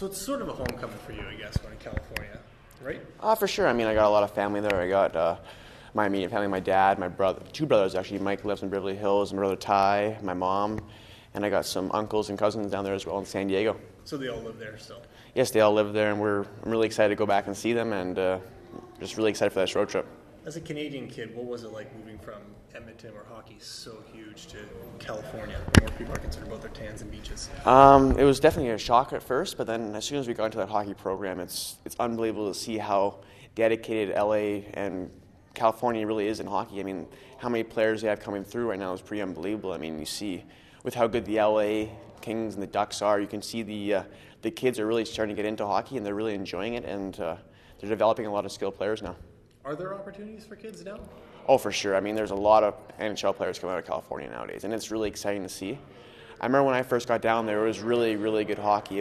So it's sort of a homecoming for you, I guess, going to California, right? For sure. I mean, I got a lot of family there. I got my immediate family, my dad, my brother, two brothers actually. Mike lives in Beverly Hills, my brother Ty, my mom, and I got some uncles and cousins down there as well in San Diego. So they all live there still? Yes, they all live there, and I'm really excited to go back and see them, and just really excited for this road trip. As a Canadian kid, what was it like moving from Edmonton, where hockey's so huge, to California, where more people are concerned about their tans and beaches? It was definitely a shock at first, but then as soon as we got into that hockey program, it's unbelievable to see how dedicated LA and California really is in hockey. I mean, how many players they have coming through right now is pretty unbelievable. I mean, you see with how good the LA Kings and the Ducks are, you can see the kids are really starting to get into hockey, and they're really enjoying it, and they're developing a lot of skilled players now. Are there opportunities for kids now? Oh, for sure. I mean, there's a lot of NHL players coming out of California nowadays, and it's really exciting to see. I remember when I first got down there, it was really, really good hockey.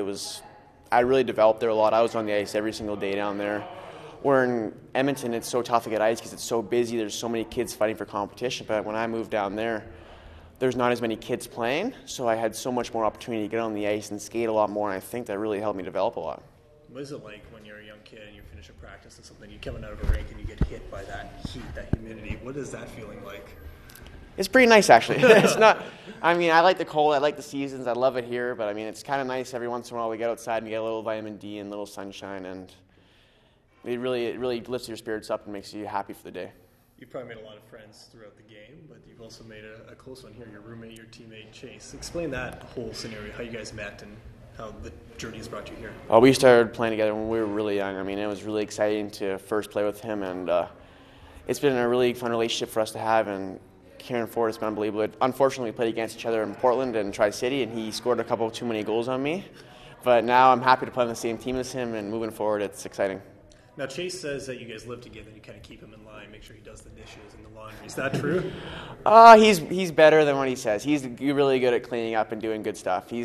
I really developed there a lot. I was on the ice every single day down there. Where in Edmonton, it's so tough to get ice because it's so busy. There's so many kids fighting for competition. But when I moved down there, there's not as many kids playing, so I had so much more opportunity to get on the ice and skate a lot more, and I think that really helped me develop a lot. What is it like when you're a young kid and you finish a practice and something, you're coming out of a rink and you get hit by that heat, that humidity? What is that feeling like? It's pretty nice, actually. It's not. I mean, I like the cold. I like the seasons. I love it here. But I mean, it's kind of nice every once in a while. We get outside and we get a little vitamin D and a little sunshine, and it really lifts your spirits up and makes you happy for the day. You've probably made a lot of friends throughout the game, but you've also made a close one here. Your roommate, your teammate Chase. Explain that whole scenario, how you guys met and how the journey has brought you here. We started playing together when we were really young. I mean, it was really exciting to first play with him, and it's been a really fun relationship for us to have. And carrying forward, it's been unbelievable. Unfortunately, we played against each other in Portland and Tri-City, and he scored a couple too many goals on me. But now I'm happy to play on the same team as him, and moving forward, it's exciting. Now, Chase says that you guys live together and you kind of keep him in line, make sure he does the dishes and the laundry. Is that true? He's better than what he says. He's really good at cleaning up and doing good stuff. I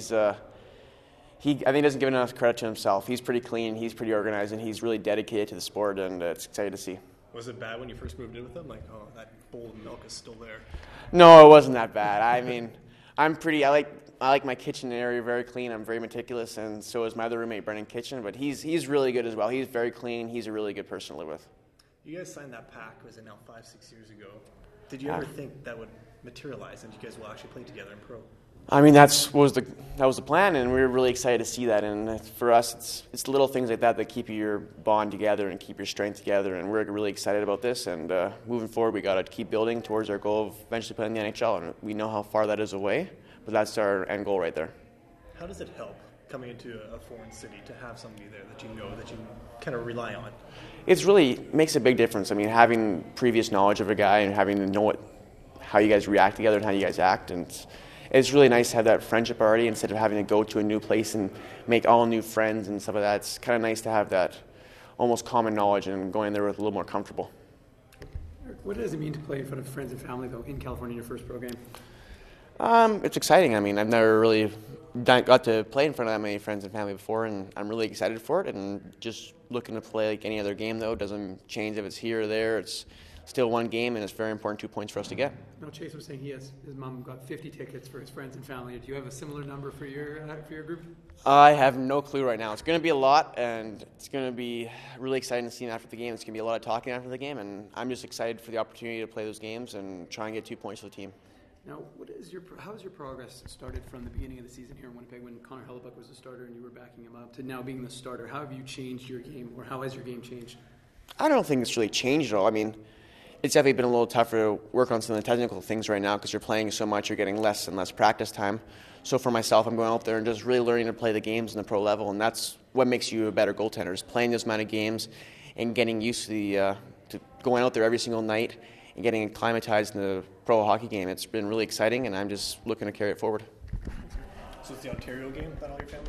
think he doesn't give enough credit to himself. He's pretty clean, he's pretty organized, and he's really dedicated to the sport, and it's exciting to see. Was it bad when you first moved in with him? Like, oh, that bowl of milk is still there. No, it wasn't that bad. I mean, I like my kitchen area very clean. I'm very meticulous, and so is my other roommate, Brendan Kitchen. But he's really good as well. He's very clean. He's a really good person to live with. You guys signed that pact, was it now 5-6 years ago? Did you ever think that would materialize and you guys will actually play together in pro? I mean, that was the plan, and we were really excited to see that. And for us, it's little things like that keep your bond together and keep your strength together. And we're really excited about this. And moving forward, we got to keep building towards our goal of eventually playing in the NHL. And we know how far that is away, but that's our end goal right there. How does it help coming into a foreign city to have somebody there that you know, that you kind of rely on? It really makes a big difference. I mean, having previous knowledge of a guy and having to know how you guys react together and how you guys act, and it's really nice to have that friendship already instead of having to go to a new place and make all new friends and stuff like that. It's kind of nice to have that almost common knowledge and going there with a little more comfortable. What does it mean to play in front of friends and family, though, in California in your first pro game? It's exciting. I mean, I've never really got to play in front of that many friends and family before, and I'm really excited for it. And just looking to play like any other game, though, doesn't change if it's here or there. It's still one game, and it's very important 2 points for us to get. Now, Chase was saying his mom got 50 tickets for his friends and family. Do you have a similar number for your group? I have no clue right now. It's going to be a lot, and it's going to be really exciting to see after the game. It's going to be a lot of talking after the game, and I'm just excited for the opportunity to play those games and try and get 2 points for the team. Now, how has your progress started from the beginning of the season here in Winnipeg when Connor Hellebuyck was the starter and you were backing him up to now being the starter? How have you changed your game, or how has your game changed? I don't think it's really changed at all. I mean, it's definitely been a little tougher to work on some of the technical things right now because you're playing so much, you're getting less and less practice time. So for myself, I'm going out there and just really learning to play the games in the pro level, and that's what makes you a better goaltender, is playing this amount of games and getting used to going out there every single night and getting acclimatized in the pro hockey game. It's been really exciting, and I'm just looking to carry it forward. So it's the Ontario game that all your family